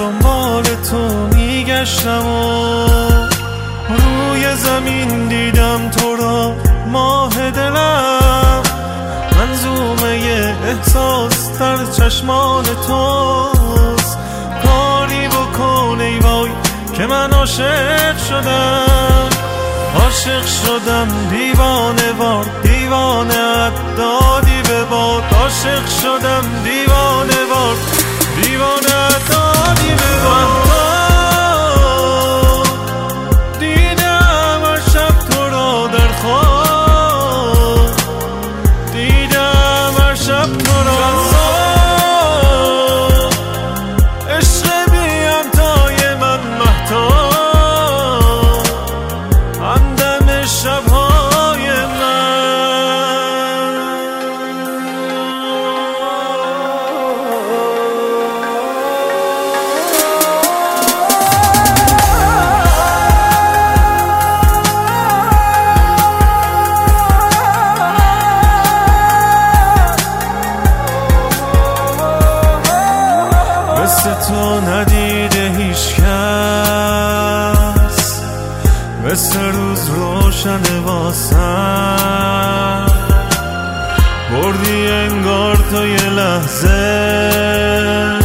دنبال تو میگشتم و روی زمین دیدم تو را ماه دلم، منظومه احساس در چشمان توست. کاری بکن ای وای که من عاشق شدم، عاشق شدم دیوانه وار، دیوانه دادی به باد. عاشق شدم دیوانه وار، دیوانه دادی به باد. دیدم هر شب تو را در خواب، دیدم هر شب تو را عشق بی همتای من مهتاب، همدم شبهای مثل تو ندیده هیچ کس، مثل روز روشن واسم. بردی انگار تا یه لحظه